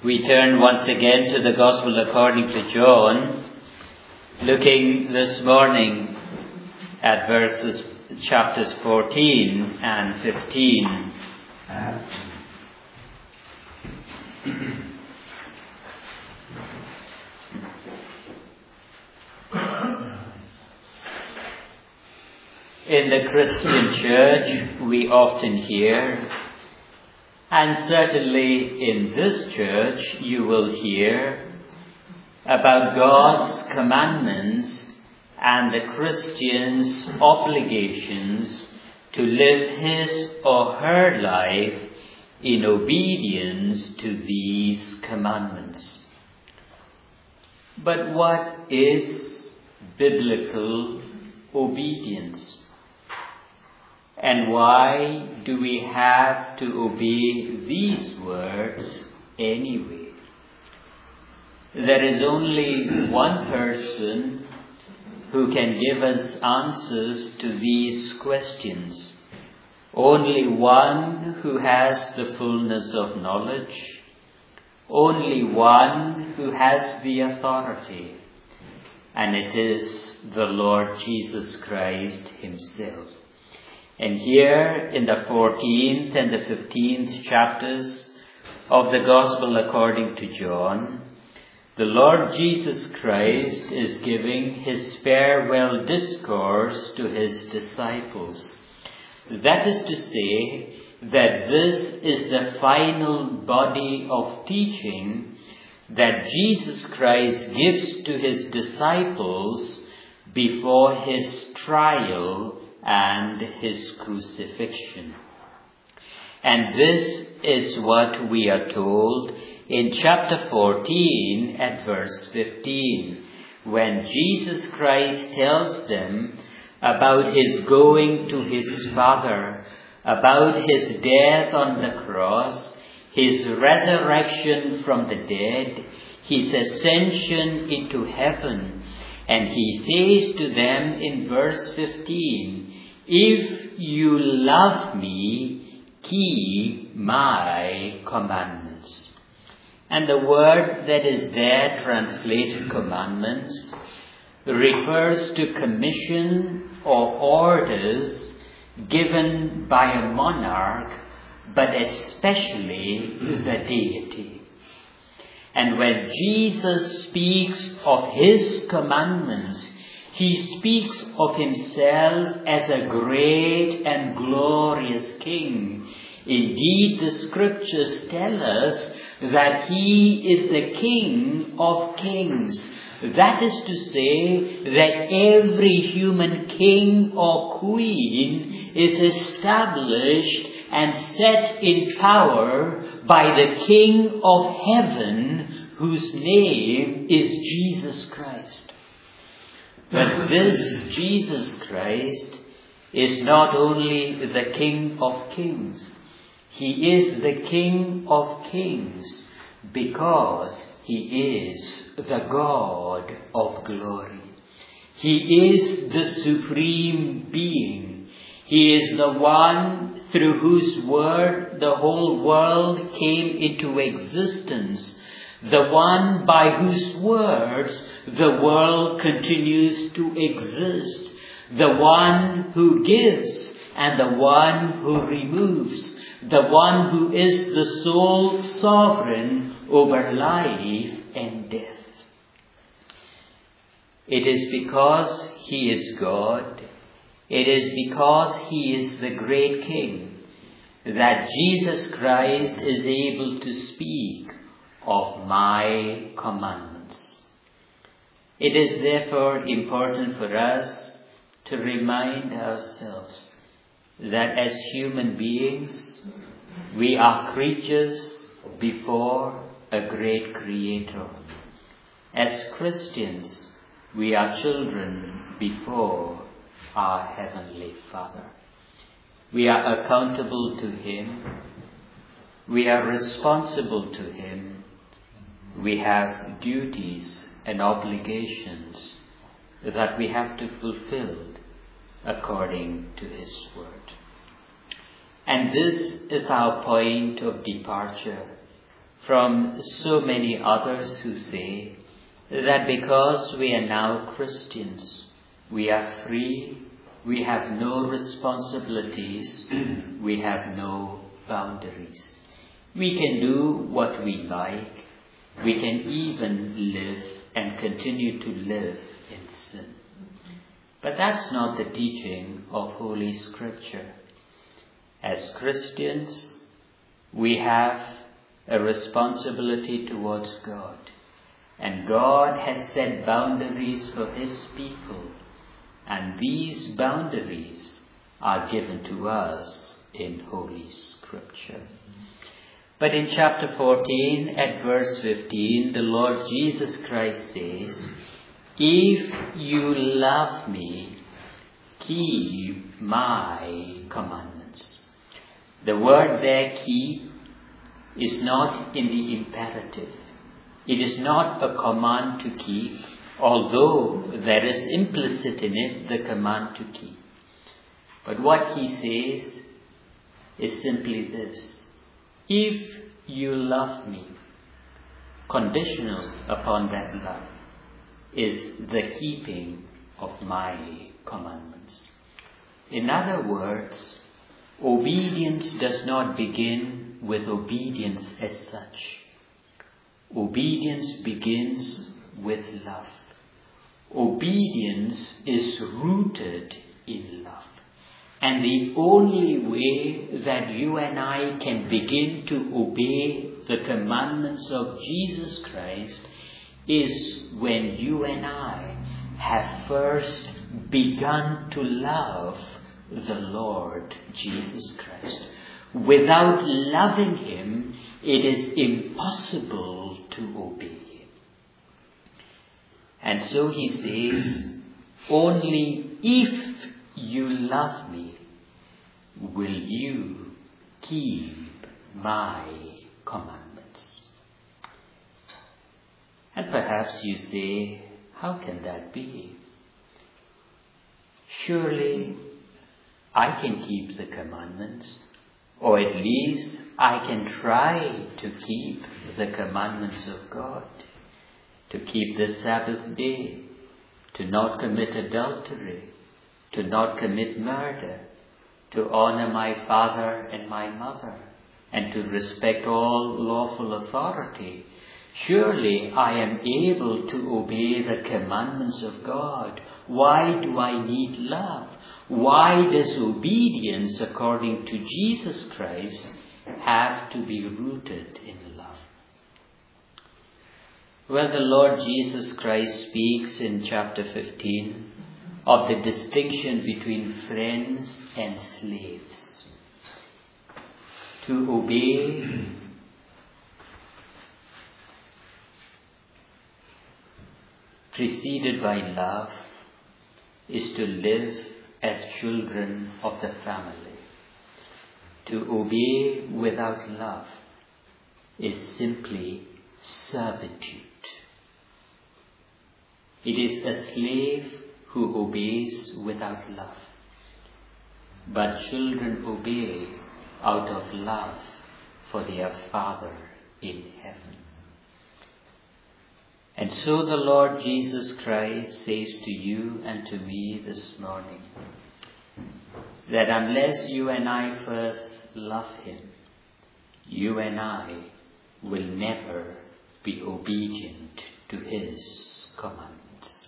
We turn once again to the Gospel according to John, looking this morning at chapters 14 and 15. In the Christian church, we often hear, and certainly in this church you will hear, about God's commandments and the Christian's obligations to live his or her life in obedience to these commandments. But what is biblical obedience? And why do we have to obey these words anyway? There is only one person who can give us answers to these questions. Only one who has the fullness of knowledge. Only one who has the authority. And it is the Lord Jesus Christ himself. And here in the 14th and the 15th chapters of the Gospel according to John, the Lord Jesus Christ is giving his farewell discourse to his disciples. That is to say that this is the final body of teaching that Jesus Christ gives to his disciples before his trial and his crucifixion. And this is what we are told in chapter 14 at verse 15, when Jesus Christ tells them about his going to his Father, about his death on the cross, his resurrection from the dead, his ascension into heaven. And he says to them in verse 15, "If you love me, keep my commandments." And the word that is there translated commandments refers to commission or orders given by a monarch, but especially the deity. And when Jesus speaks of his commandments, he speaks of himself as a great and glorious king. Indeed, the scriptures tell us that he is the King of kings. That is to say that every human king or queen is established and set in power by the King of heaven, whose name is Jesus Christ. But this Jesus Christ is not only the King of kings. He is the King of kings because he is the God of glory. He is the supreme being. He is the one through whose word the whole world came into existence. The one by whose words the world continues to exist. The one who gives and the one who removes. The one who is the sole sovereign over life and death. It is because he is God, it is because he is the great King, that Jesus Christ is able to speak of my commandments. It is therefore important for us to remind ourselves that as human beings, we are creatures before a great Creator. As Christians, we are children before our Heavenly Father. We are accountable to him. We are responsible to him. We have duties and obligations that we have to fulfill according to his word. And this is our point of departure from so many others who say that because we are now Christians, we are free, we have no responsibilities, we have no boundaries. We can do what we like, we can even live and continue to live in sin. But that's not the teaching of Holy Scripture. As Christians, we have a responsibility towards God. And God has set boundaries for His people. And these boundaries are given to us in Holy Scripture. But in chapter 14 at verse 15, the Lord Jesus Christ says, "If you love me, keep my commandments." The word there, keep, is not in the imperative. It is not a command to keep, although there is implicit in it the command to keep. But what he says is simply this: if you love me, conditional upon that love is the keeping of my commandments. In other words, obedience does not begin with obedience as such. Obedience begins with love. Obedience is rooted in love. And the only way that you and I can begin to obey the commandments of Jesus Christ is when you and I have first begun to love the Lord Jesus Christ. Without loving Him, it is impossible to obey Him. And so he says, only if you love me, will you keep my commandments. And perhaps you say, how can that be? Surely I can keep the commandments, or at least I can try to keep the commandments of God. To keep the Sabbath day, to not commit adultery, to not commit murder, to honor my father and my mother, and to respect all lawful authority. Surely I am able to obey the commandments of God. Why do I need love? Why does obedience according to Jesus Christ have to be rooted in love? Well, the Lord Jesus Christ speaks in chapter 15 of the distinction between friends and slaves. To obey preceded by love is to live as children of the family. To obey without love is simply servitude. It is a slave who obeys without love. But children obey out of love for their Father in heaven. And so the Lord Jesus Christ says to you and to me this morning that unless you and I first love Him, you and I will never be obedient to His commandments.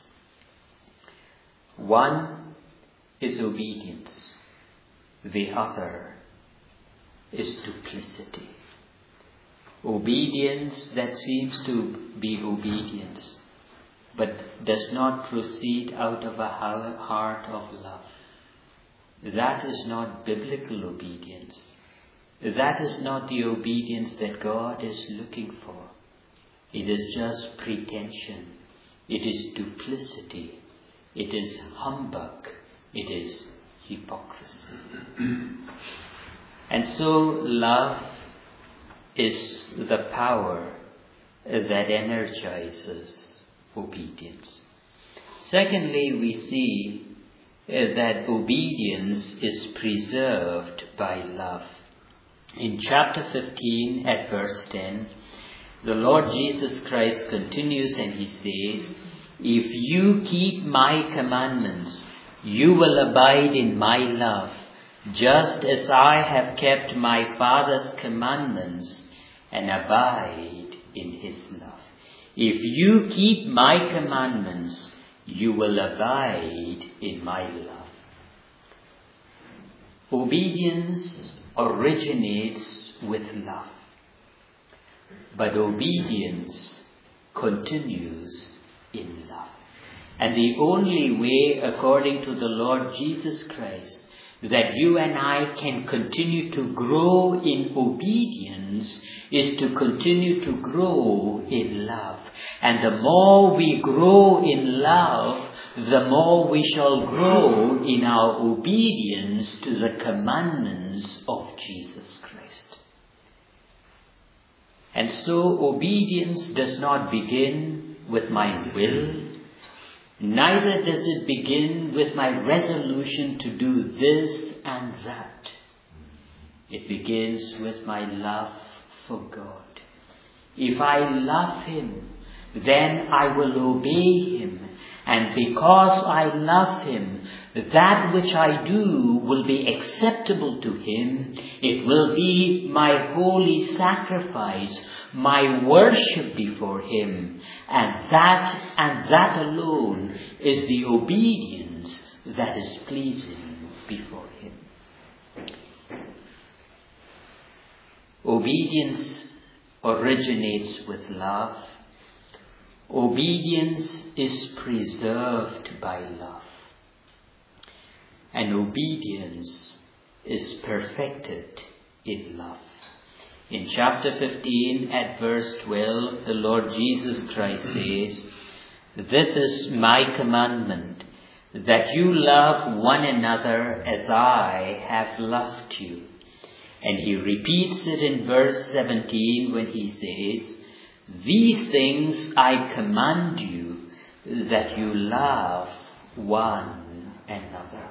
One is obedience, the other is duplicity. Obedience that seems to be obedience, but does not proceed out of a heart of love. That is not biblical obedience. That is not the obedience that God is looking for. It is just pretension. It is duplicity. It is humbug. It is hypocrisy. And so love is the power that energizes obedience. Secondly, we see that obedience is preserved by love. In chapter 15 at verse 10, the Lord Jesus Christ continues and he says, if you keep my commandments, you will abide in my love, just as I have kept my Father's commandments and abide in his love. If you keep my commandments, you will abide in my love. Obedience originates with love, but obedience continues in love. And the only way, according to the Lord Jesus Christ, that you and I can continue to grow in obedience is to continue to grow in love. And the more we grow in love, the more we shall grow in our obedience to the commandments of Jesus Christ. And so obedience does not begin with my will, neither does it begin with my resolution to do this and that. It begins with my love for God. If I love him, then I will obey him. And because I love him, that which I do will be acceptable to him. It will be my holy sacrifice, my worship before him. And that alone is the obedience that is pleasing before him. Obedience originates with love. Obedience is preserved by love. And obedience is perfected in love. In chapter 15 at verse 12, the Lord Jesus Christ says, this is my commandment, that you love one another as I have loved you. And he repeats it in verse 17 when he says, these things I command you, that you love one another.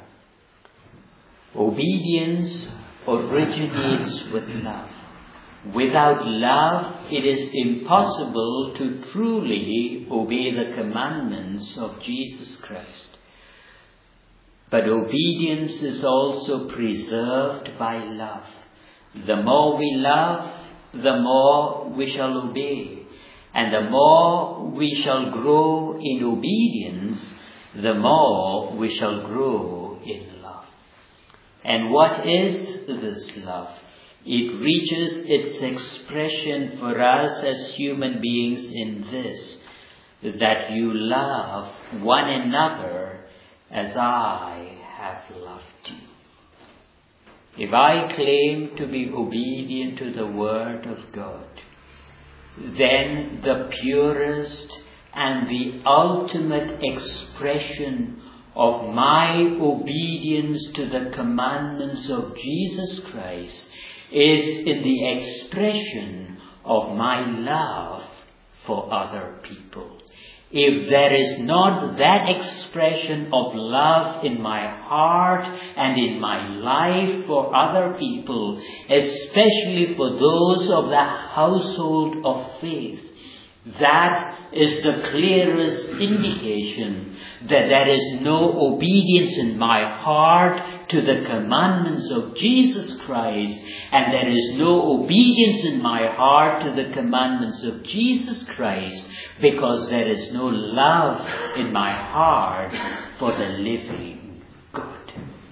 Obedience originates with love. Without love, it is impossible to truly obey the commandments of Jesus Christ. But obedience is also preserved by love. The more we love, the more we shall obey. And the more we shall grow in obedience, the more we shall grow in love. And what is this love? It reaches its expression for us as human beings in this, that you love one another as I have loved you. If I claim to be obedient to the Word of God, then the purest and the ultimate expression of my obedience to the commandments of Jesus Christ is in the expression of my love for other people. If there is not that expression of love in my heart and in my life for other people, especially for those of the household of faith, that is the clearest indication that there is no obedience in my heart to the commandments of Jesus Christ, and there is no obedience in my heart to the commandments of Jesus Christ, because there is no love in my heart for the living God.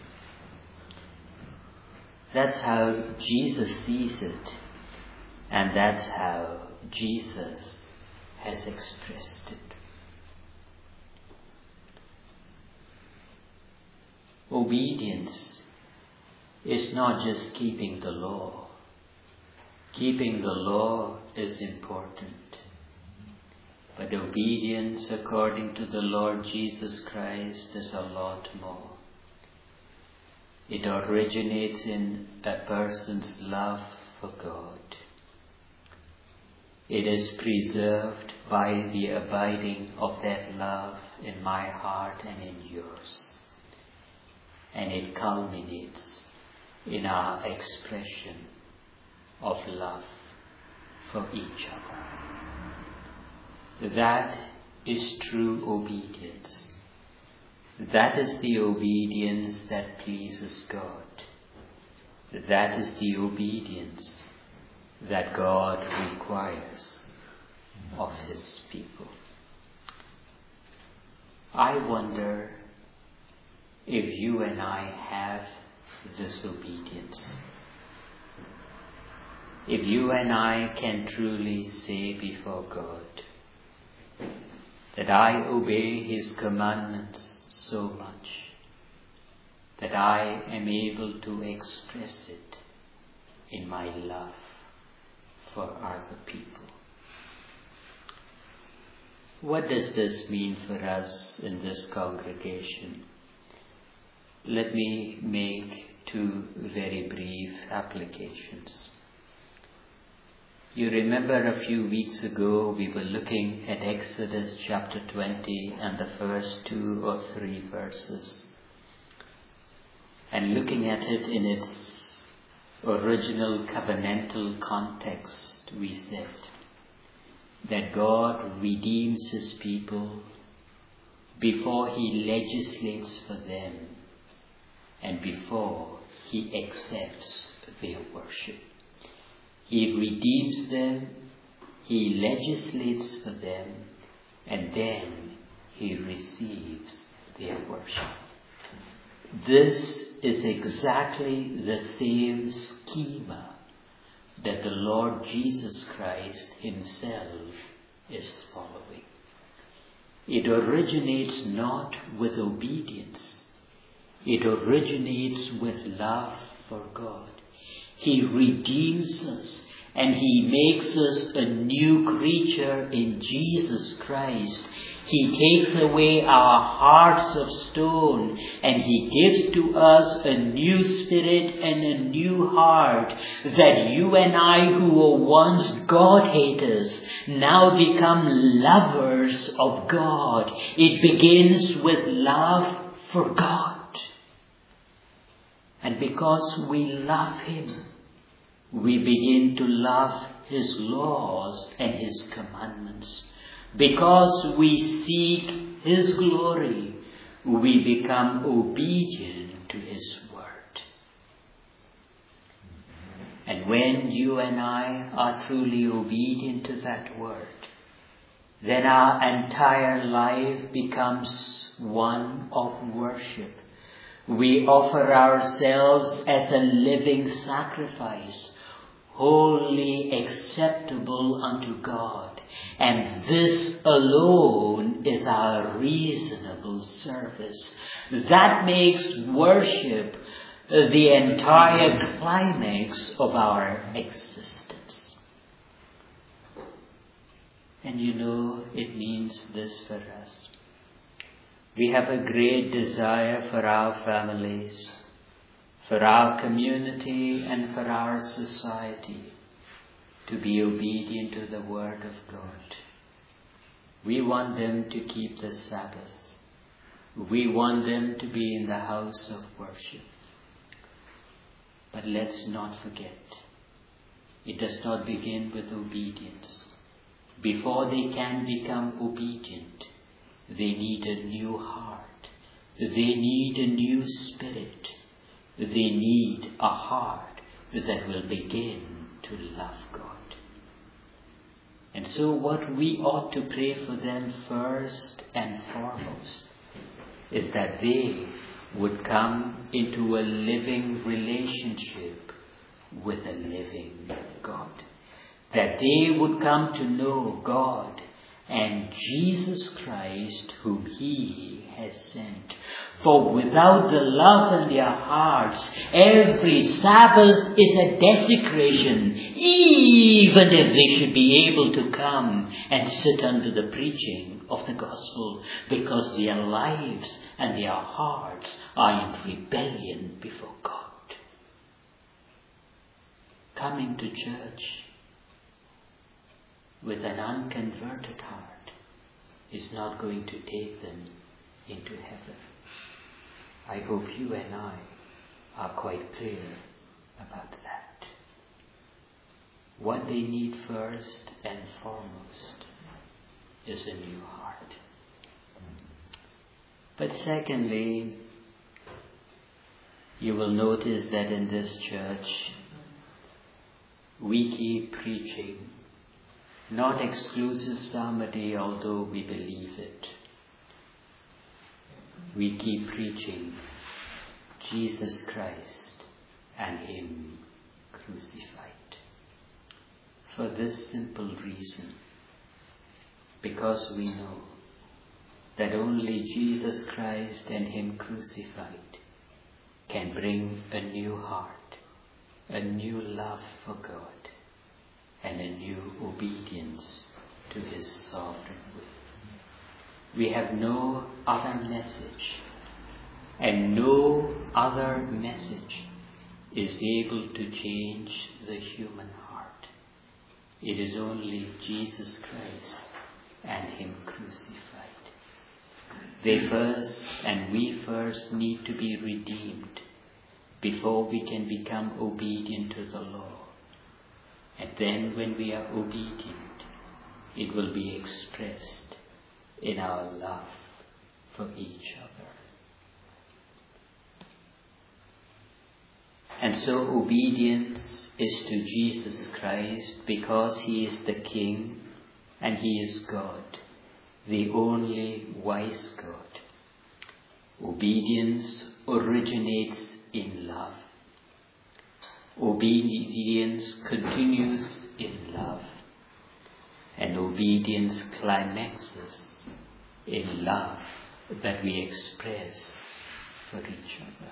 That's how Jesus sees it, and that's how Jesus has expressed it. Obedience is not just keeping the law. Keeping the law is important. But obedience according to the Lord Jesus Christ is a lot more. It originates in a person's love for God. It is preserved by the abiding of that love in my heart and in yours. And it culminates in our expression of love for each other. That is true obedience. That is the obedience that pleases God. That is the obedience that God requires of His people. I wonder if you and I have this obedience. If you and I can truly say before God that I obey His commandments so much that I am able to express it in my love for other people. What does this mean for us in this congregation? Let me make two very brief applications. You remember a few weeks ago we were looking at Exodus chapter 20 and the first 2 or 3 verses. And looking at it in its original covenantal context, we said that God redeems His people before He legislates for them and before He accepts their worship. He redeems them, He legislates for them, and then He receives their worship. This is exactly the same schema that the Lord Jesus Christ Himself is following. It originates not with obedience. It originates with love for God. He redeems us and He makes us a new creature in Jesus Christ. He takes away our hearts of stone and He gives to us a new spirit and a new heart, that you and I, who were once God-haters, now become lovers of God. It begins with love for God. And because we love Him, we begin to love His laws and His commandments. Because we seek His glory, we become obedient to His word. And when you and I are truly obedient to that word, then our entire life becomes one of worship. We offer ourselves as a living sacrifice, wholly acceptable unto God. And this alone is our reasonable service. That makes worship the entire climax of our existence. And you know, it means this for us. We have a great desire for our families, for our community, and for our society to be obedient to the Word of God. We want them to keep the Sabbath. We want them to be in the house of worship. But let's not forget, it does not begin with obedience. Before they can become obedient, they need a new heart. They need a new spirit. They need a heart that will begin to love God. And so what we ought to pray for them first and foremost is that they would come into a living relationship with a living God. That they would come to know God and Jesus Christ, whom He has sent. For without the love in their hearts, every Sabbath is a desecration, even if they should be able to come and sit under the preaching of the gospel, because their lives and their hearts are in rebellion before God. Coming to church with an unconverted heart is not going to take them into heaven. I hope you and I are quite clear about that. What they need first and foremost is a new heart. But secondly, you will notice that in this church, we keep preaching, not exclusive psalmody, although we believe it. We keep preaching Jesus Christ and Him crucified. For this simple reason, because we know that only Jesus Christ and Him crucified can bring a new heart, a new love for God, and a new obedience to His sovereign will. We have no other message, and no other message is able to change the human heart. It is only Jesus Christ and Him crucified. We first need to be redeemed before we can become obedient to the law. And then when we are obedient, it will be expressed in our love for each other. And so obedience is to Jesus Christ because He is the King and He is God, the only wise God. Obedience originates in love. Obedience continues in love. And obedience climaxes in love that we express for each other.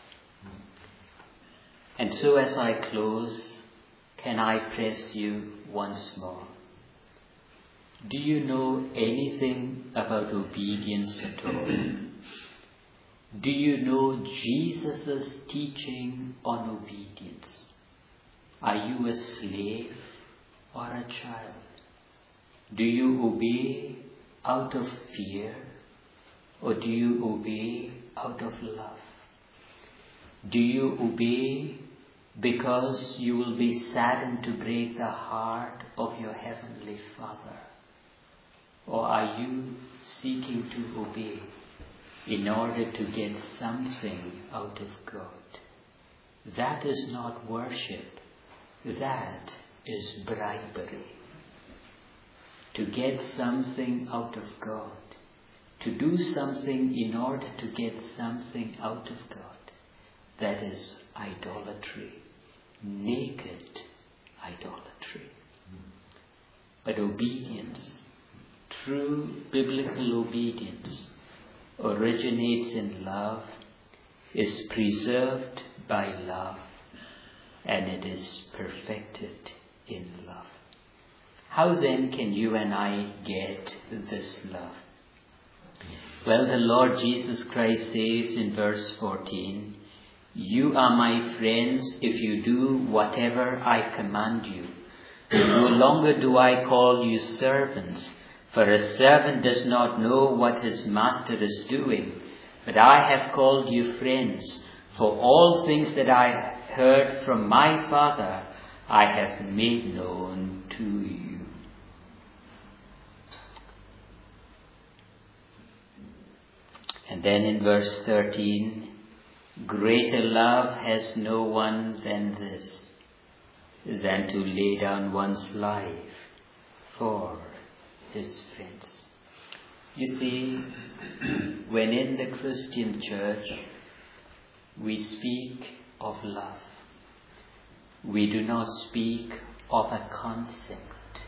And so as I close, can I press you once more? Do you know anything about obedience at all? Do you know Jesus' teaching on obedience? Are you a slave or a child? Do you obey out of fear, or do you obey out of love? Do you obey because you will be saddened to break the heart of your Heavenly Father? Or are you seeking to obey in order to get something out of God? That is not worship. That is bribery. To get something out of God, to do something in order to get something out of God, that is idolatry, naked idolatry. But obedience, true biblical obedience, originates in love, is preserved by love, and it is perfected in love. How then can you and I get this love? Well, the Lord Jesus Christ says in verse 14, "You are my friends if you do whatever I command you. No longer do I call you servants, for a servant does not know what his master is doing, but I have called you friends, for all things that I heard from my Father I have made known to you." And then in verse 13, "Greater love has no one than this, than to lay down one's life for his friends." You see, when in the Christian church we speak of love, we do not speak of a concept.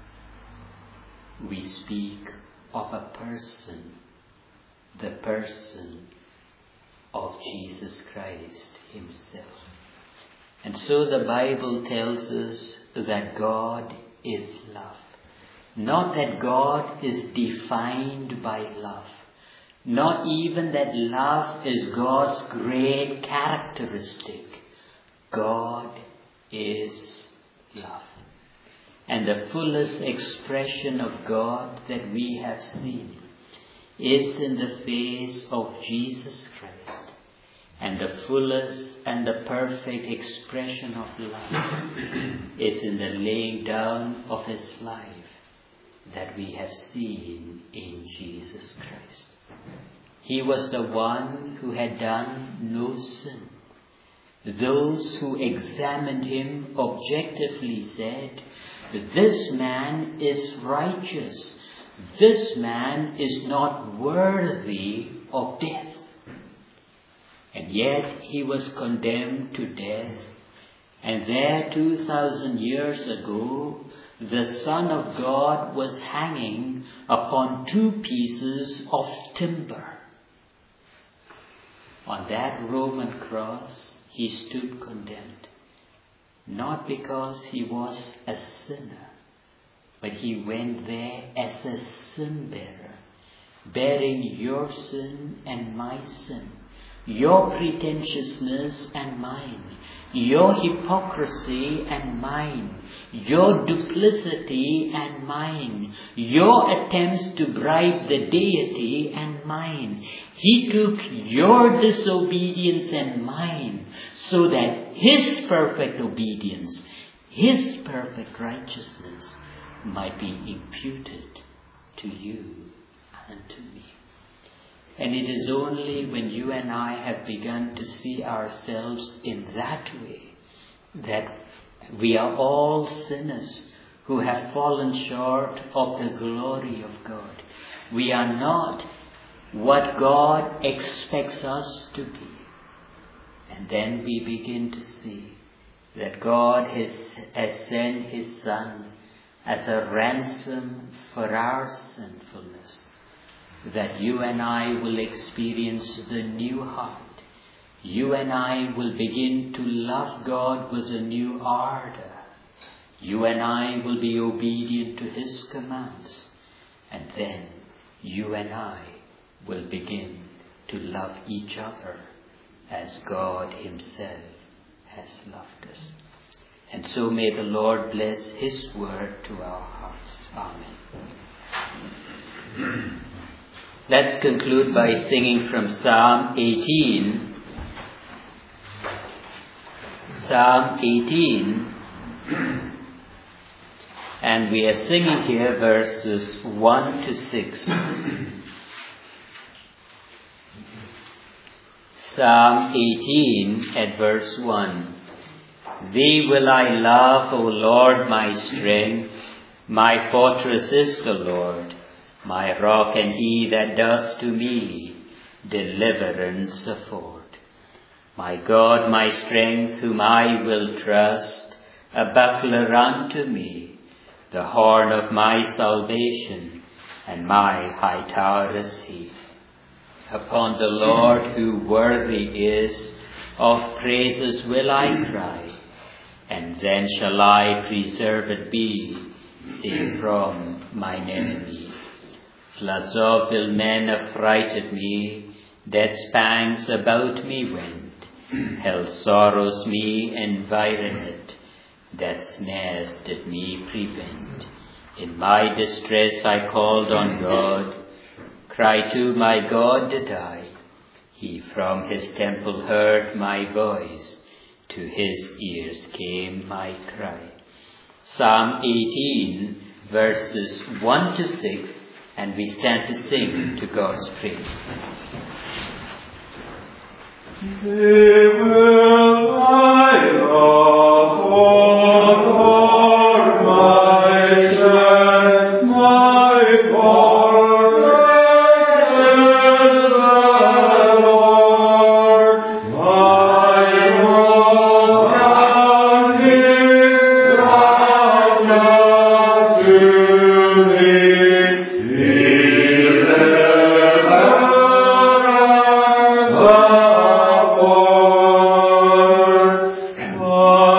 We speak of a person, the person of Jesus Christ Himself. And so the Bible tells us that God is love. Not that God is defined by love. Not even that love is God's great characteristic. God is love. And the fullest expression of God that we have seen is in the face of Jesus Christ. And the fullest and the perfect expression of love is in the laying down of His life that we have seen in Jesus Christ. He was the one who had done no sin. Those who examined him objectively said, "This man is righteous. This man is not worthy of death." And yet he was condemned to death. And there 2,000 years ago, the Son of God was hanging upon 2 pieces of timber. On that Roman cross, he stood condemned, not because he was a sinner, but he went there as a sin bearer, bearing your sin and my sin, your pretentiousness and mine, your hypocrisy and mine, your duplicity and mine, your attempts to bribe the deity and mine. He took your disobedience and mine, so that his perfect obedience, his perfect righteousness might be imputed to you and to me. And it is only when you and I have begun to see ourselves in that way that we are all sinners who have fallen short of the glory of God. We are not what God expects us to be. And then we begin to see that God has sent his Son as a ransom for our sinfulness, that you and I will experience the new heart. You and I will begin to love God with a new ardor. You and I will be obedient to his commands. And then you and I will begin to love each other as God himself has loved us. And so may the Lord bless his word to our hearts. Amen. Let's conclude by singing from Psalm 18. Psalm 18. And we are singing here verses 1 to 6. Psalm 18 at verse 1. Thee will I love, O Lord, my strength. My fortress is the Lord, my rock, and he that doth to me deliverance afford. My God, my strength, whom I will trust, a buckler unto me, the horn of my salvation, and my high tower is he. Upon the Lord, who worthy is of praises, will I cry, and then shall I preserved be, safe from mine enemies. Floods of ill men affrighted me, death's pangs about me went, hell's sorrows me environed, death's snares did me prevent. In my distress I called on God, cry to my God did I. He from his temple heard my voice, to his ears came my cry. Psalm 18 verses 1 to 6, and we stand to sing to God's praise. They will I love, Lord, my strength, my fortress is the Lord, my rock, and his righteousness to me. Oh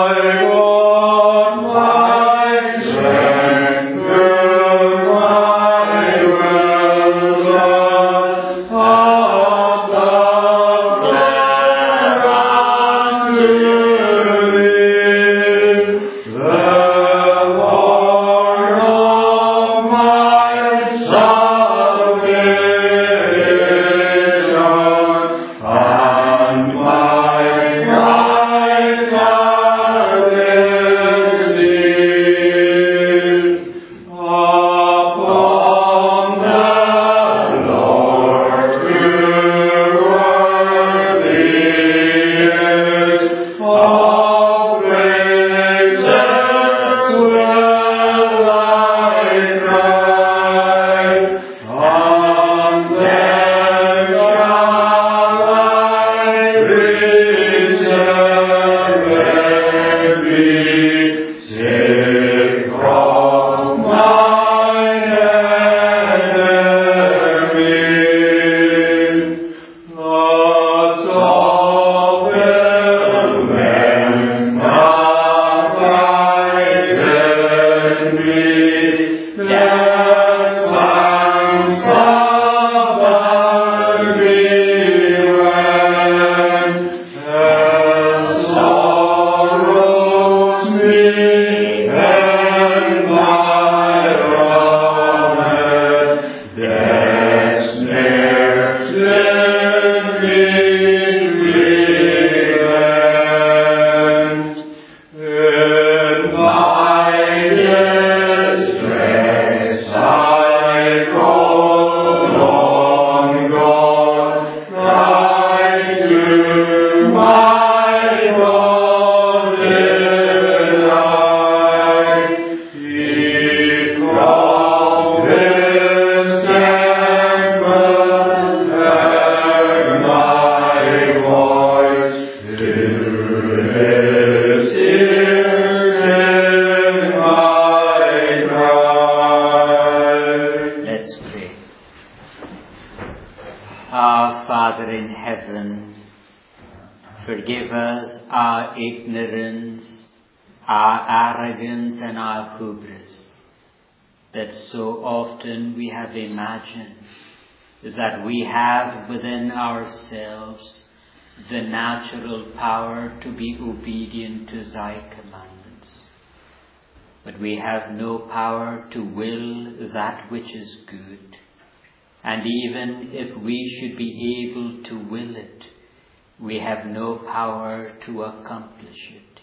Father in heaven, forgive us our ignorance, our arrogance and our hubris, that so often we have imagined that we have within ourselves the natural power to be obedient to thy commandments. But we have no power to will that which is good. And even if we should be able to will it, we have no power to accomplish it.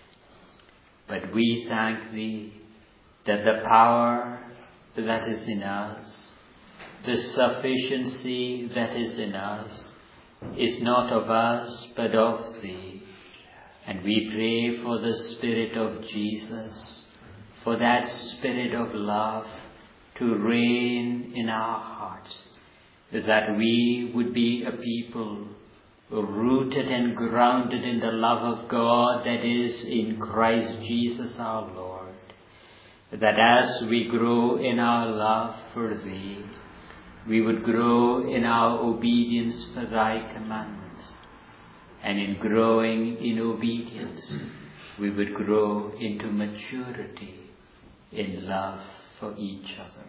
But we thank thee that the power that is in us, the sufficiency that is in us, is not of us but of thee. And we pray for the Spirit of Jesus, for that Spirit of love to reign in our hearts, that we would be a people rooted and grounded in the love of God that is in Christ Jesus our Lord, that as we grow in our love for thee, we would grow in our obedience for thy commandments, and in growing in obedience, we would grow into maturity in love for each other.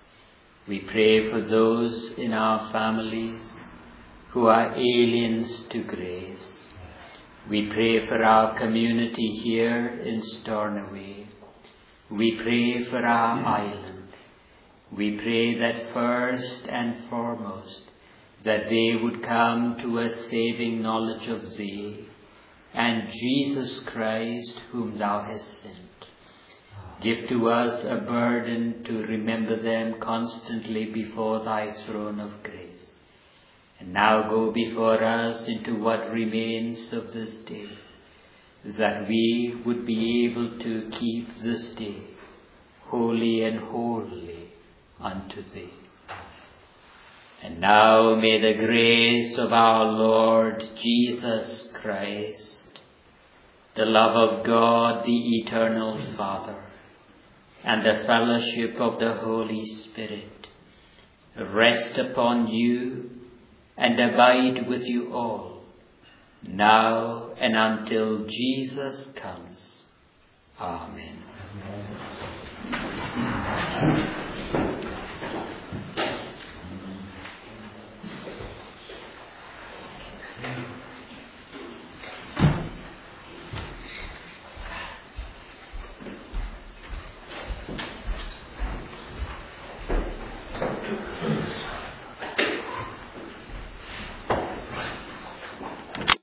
We pray for those in our families who are aliens to grace. We pray for our community here in Stornoway. We pray for our island. We pray that first and foremost, that they would come to a saving knowledge of thee and Jesus Christ whom thou hast sent. Give to us a burden to remember them constantly before thy throne of grace. And now go before us into what remains of this day, that we would be able to keep this day holy and holy unto thee. And now may the grace of our Lord Jesus Christ, the love of God the eternal Father, and the fellowship of the Holy Spirit rest upon you and abide with you all, now and until Jesus comes. Amen.